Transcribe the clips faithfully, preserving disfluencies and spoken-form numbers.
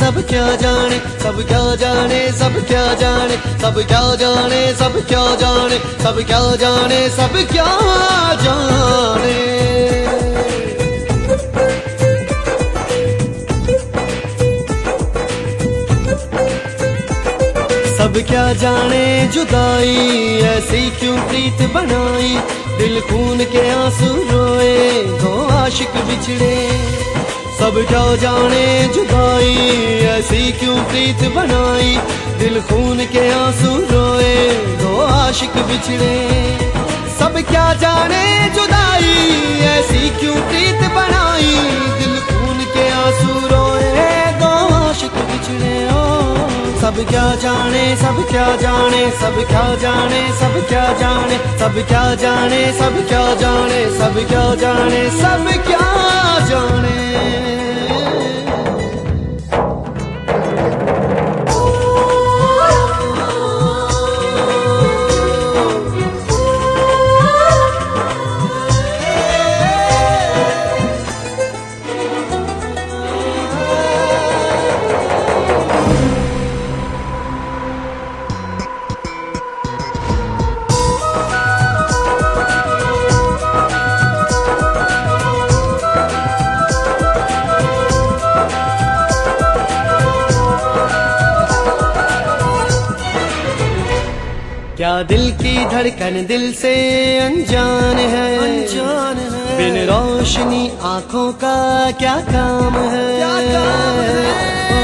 सब क्या जाने, सब क्या जाने, सब क्या जाने, सब क्या जाने, सब क्या जाने, सब क्या जाने, सब क्या जाने। सब क्या जाने जुदाई ऐसी क्यों प्रीत बनाई, दिल खून के आंसू रोए दो आशिक बिछड़े। सब क्या जाने जुदाई ऐसी क्यों प्रीत बनाई, दिल खून के आंसू रोए दो आशिक बिछड़े। सब क्या जाने जुदाई ऐसी क्यों प्रीत बनाई, दिल खून के आंसू रोए दो आशिक बिछड़े। ओ सब क्या जाने, सब क्या जाने, सब क्या जाने, सब क्या जाने, सब क्या जाने, सब क्या जाने, सब क्या जाने, सब क्या जाने। क्या दिल की धड़कन दिल से अनजान है, अनजान है। बिन रोशनी आंखों का क्या काम है, क्या काम है।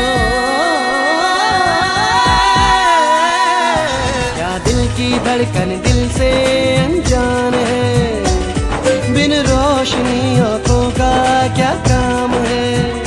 क्या दिल की धड़कन दिल से अनजान है, बिन रोशनी आंखों का क्या काम है।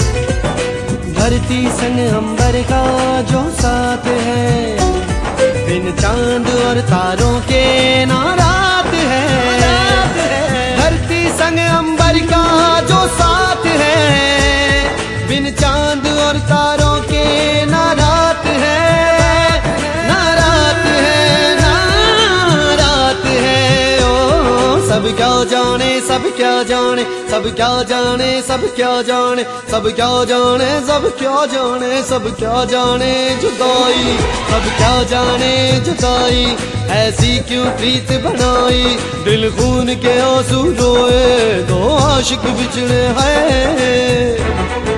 धरती संग अंबर का जो साथ है, बिन चांद और तारों के ना रात है। धरती संग अंबर का जो साथ है, बिन चांद और तारों के ना रात है, ना रात है, ना रात है। ओ सब क्या जाने, सब क्या जाने, सब क्या जाने, सब क्या जाने, सब क्या जाने, सब क्या जाने, सब क्या जाने जुदाई। सब क्या जाने जुदाई ऐसी क्यों प्रीत बनाई, दिल खून के आंसू रोए दो आशिक बिछड़े हैं।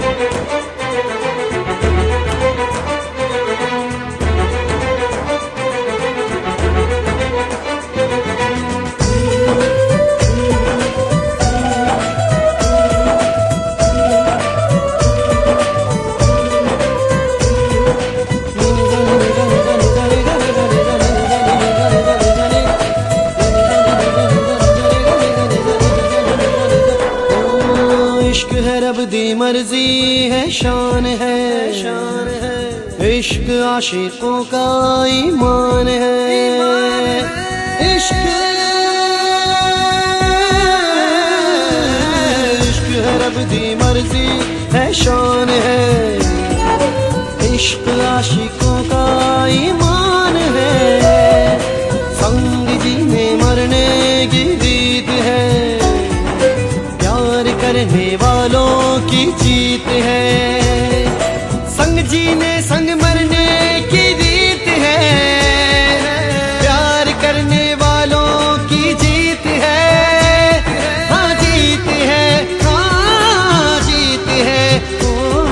रब दी मर्जी है, शान है, शान है। इश्क आशिकों का ईमान है, इश्क इश्क है रब दी मर्जी है, शान है। इश्क आशिकों का ईमान है, संग जीने मरने की रीत है। प्यार करने वालों की जीत है, संग जीने संग मरने की रीत है। प्यार करने वालों की जीत है, हाँ जीत है, हाँ जीत है। ओ,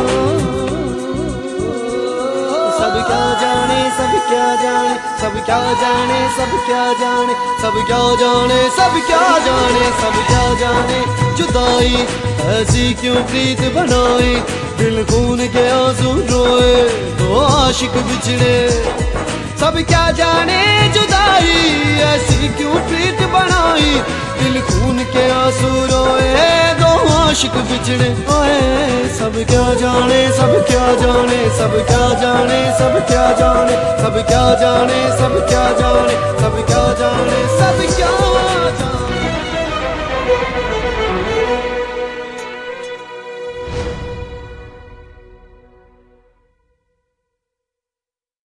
सब क्या जाने, सब क्या जाने, सब क्या जाने, सब क्या जाने, सब क्या जाने, सब क्या जाने, सब क्या जाने जुदाई ऐसी क्यों प्रीत बनाई, दिल खून के आंसू रोए दो आशिक बिछड़े। सब क्या जाने जुदाई ऐसी क्यों प्रीत बनाई, दिल खून के आंसू रोए दो आशिक बिछड़े। ओए सब क्या जाने, सब क्या जाने, सब क्या जाने, सब क्या जाने, सब क्या जाने, सब क्या जाने।